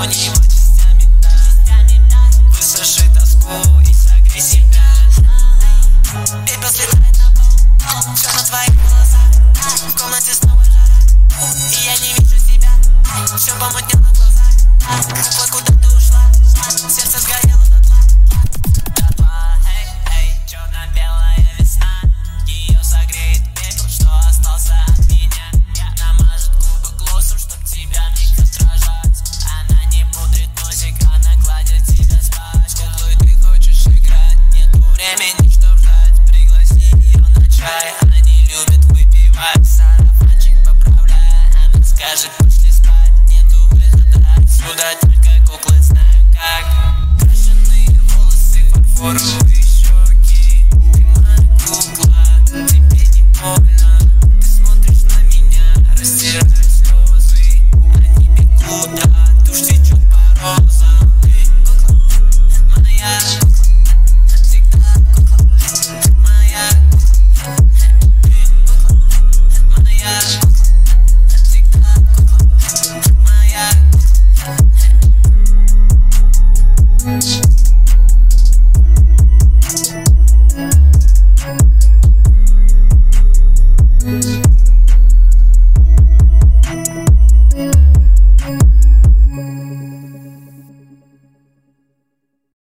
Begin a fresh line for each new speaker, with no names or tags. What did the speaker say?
него частями дай. Высуши тоску и согрей себя. Пепел слетает на пол, все на твоих глазах. В комнате снова жара, и я не вижу себя. Все помутнело в глазах, вот куда ты ушла. Сердце сгорает.